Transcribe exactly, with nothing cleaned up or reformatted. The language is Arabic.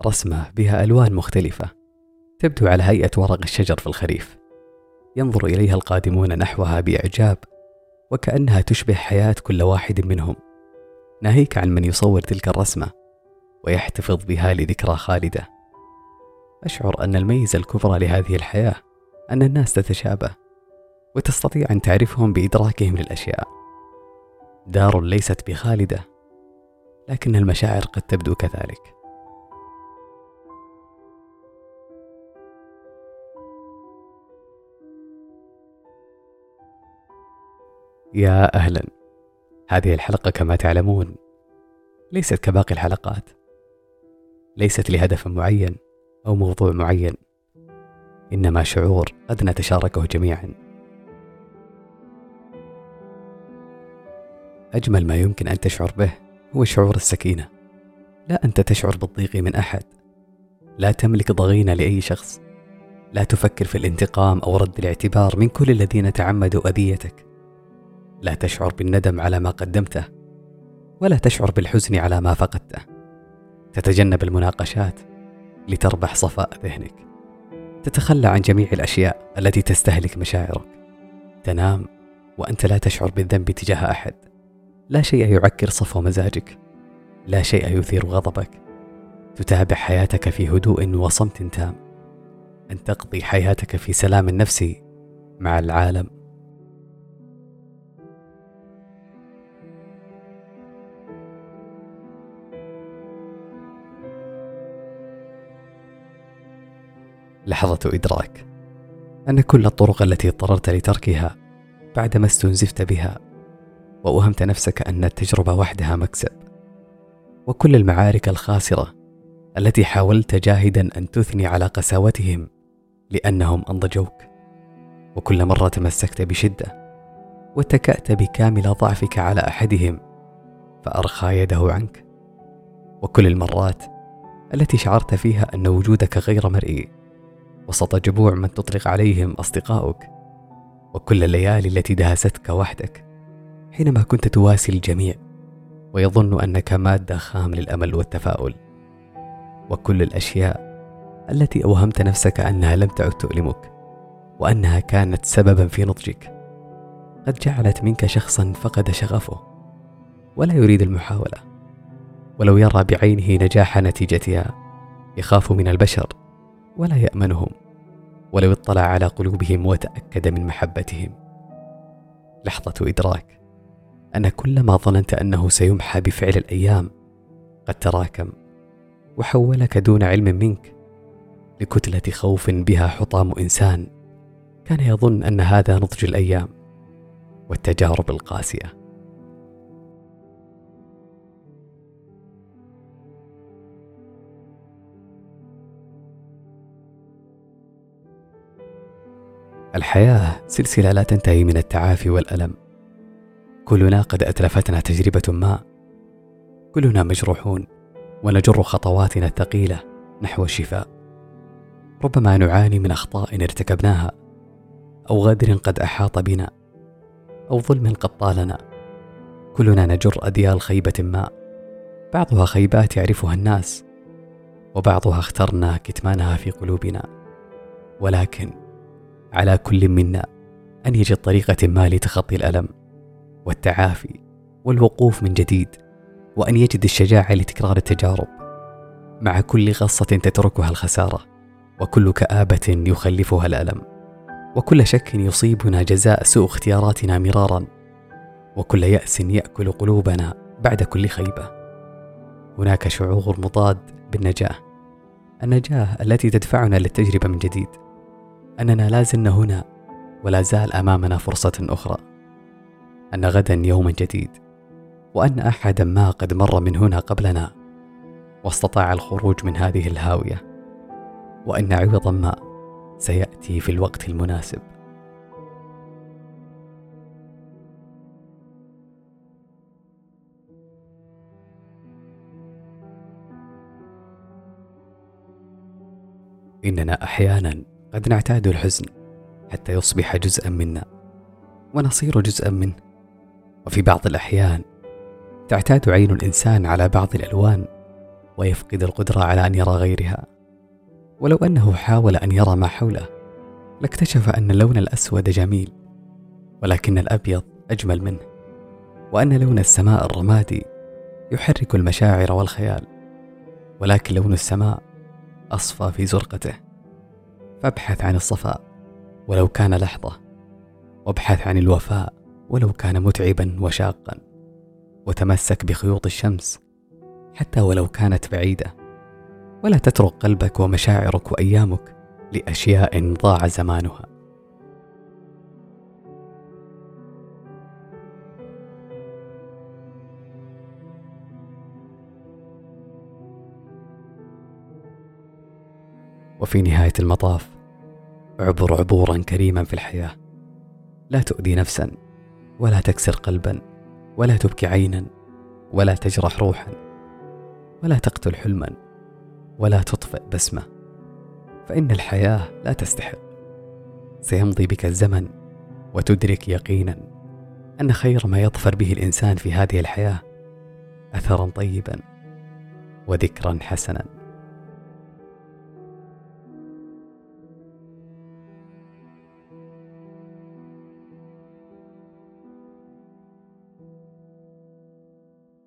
رسمة بها ألوان مختلفة تبدو على هيئة ورق الشجر في الخريف. ينظر إليها القادمون نحوها بإعجاب، وكأنها تشبه حياة كل واحد منهم، ناهيك عن من يصور تلك الرسمة ويحتفظ بها لذكرى خالدة. أشعر أن الميزة الكبرى لهذه الحياة أن الناس تتشابه، وتستطيع أن تعرفهم بإدراكهم للأشياء. دار ليست بخالدة، لكن المشاعر قد تبدو كذلك. يا أهلا. هذه الحلقة كما تعلمون ليست كباقي الحلقات، ليست لهدف معين أو موضوع معين، إنما شعور قد نتشاركه جميعا. أجمل ما يمكن أن تشعر به هو شعور السكينة. لا أنت تشعر بالضيق من أحد، لا تملك ضغينة لأي شخص، لا تفكر في الانتقام أو رد الاعتبار من كل الذين تعمدوا أذيتك، لا تشعر بالندم على ما قدمته، ولا تشعر بالحزن على ما فقدته. تتجنب المناقشات لتربح صفاء ذهنك، تتخلى عن جميع الأشياء التي تستهلك مشاعرك، تنام وأنت لا تشعر بالذنب تجاه أحد. لا شيء يعكر صفو مزاجك، لا شيء يثير غضبك. تتابع حياتك في هدوء وصمت تام، أن تقضي حياتك في سلام نفسي مع العالم. لحظة إدراك أن كل الطرق التي اضطررت لتركها بعدما استنزفت بها وأوهمت نفسك أن التجربة وحدها مكسب، وكل المعارك الخاسرة التي حاولت جاهدا أن تثني على قساوتهم لأنهم أنضجوك، وكل مرة تمسكت بشدة واتكأت بكامل ضعفك على أحدهم فأرخى يده عنك، وكل المرات التي شعرت فيها أن وجودك غير مرئي وسط جموع من تطلق عليهم أصدقاؤك، وكل الليالي التي دهستك وحدك حينما كنت تواسي الجميع ويظن أنك مادة خام للأمل والتفاؤل، وكل الأشياء التي أوهمت نفسك أنها لم تعد تؤلمك وأنها كانت سببا في نضجك، قد جعلت منك شخصا فقد شغفه ولا يريد المحاولة، ولو يرى بعينه نجاح نتيجتها يخاف من البشر ولا يأمنهم، ولو اطلع على قلوبهم وتأكد من محبتهم. لحظة إدراك أن كل ما ظننت أنه سيمحى بفعل الأيام قد تراكم وحولك دون علم منك لكتلة خوف بها حطام إنسان كان يظن أن هذا نضج الأيام والتجارب القاسية. الحياة سلسلة لا تنتهي من التعافي والألم. كلنا قد أتلفتنا تجربة ما، كلنا مجروحون ونجر خطواتنا الثقيلة نحو الشفاء. ربما نعاني من أخطاء ارتكبناها، أو غدر قد أحاط بنا، أو ظلم قد طالنا. كلنا نجر أديال خيبة ما، بعضها خيبات يعرفها الناس، وبعضها اخترنا كتمانها في قلوبنا. ولكن على كل منا أن يجد طريقة ما لتخطي الألم والتعافي والوقوف من جديد، وأن يجد الشجاعة لتكرار التجارب مع كل غصة تتركها الخسارة، وكل كآبة يخلفها الألم، وكل شك يصيبنا جزاء سوء اختياراتنا مرارا، وكل يأس يأكل قلوبنا بعد كل خيبة. هناك شعور مضاد بالنجاة، النجاة التي تدفعنا للتجربة من جديد، أننا لازلنا هنا ولا زال أمامنا فرصة أخرى، أن غدا يوم جديد، وأن أحدا ما قد مر من هنا قبلنا واستطاع الخروج من هذه الهاوية، وأن عوضا ما سيأتي في الوقت المناسب. إننا أحيانا قد نعتاد الحزن حتى يصبح جزءا منا ونصير جزءا منه، وفي بعض الأحيان تعتاد عين الإنسان على بعض الألوان ويفقد القدرة على أن يرى غيرها. ولو أنه حاول أن يرى ما حوله لاكتشف أن اللون الأسود جميل، ولكن الأبيض أجمل منه، وأن لون السماء الرمادي يحرك المشاعر والخيال، ولكن لون السماء أصفى في زرقته. فابحث عن الصفاء ولو كان لحظة، وابحث عن الوفاء ولو كان متعبا وشاقا، وتمسك بخيوط الشمس حتى ولو كانت بعيدة، ولا تترك قلبك ومشاعرك وأيامك لأشياء ضاع زمانها. وفي نهاية المطاف اعبر عبورا كريما في الحياة، لا تؤذي نفسا ولا تكسر قلبا ولا تبكي عينا ولا تجرح روحا ولا تقتل حلما ولا تطفئ بسمة، فإن الحياة لا تستحق. سيمضي بك الزمن وتدرك يقينا أن خير ما يظفر به الإنسان في هذه الحياة أثرا طيبا وذكرا حسنا.